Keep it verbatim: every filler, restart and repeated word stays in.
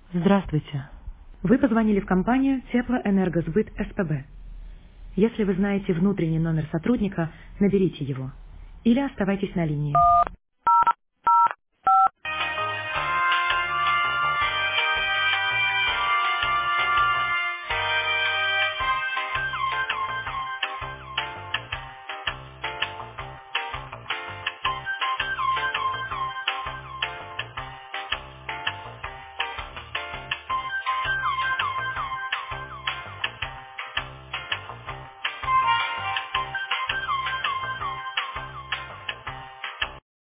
Здравствуйте. Вы позвонили в компанию Теплоэнергосбыт СПБ. Если вы знаете внутренний номер сотрудника, наберите его или оставайтесь на линии.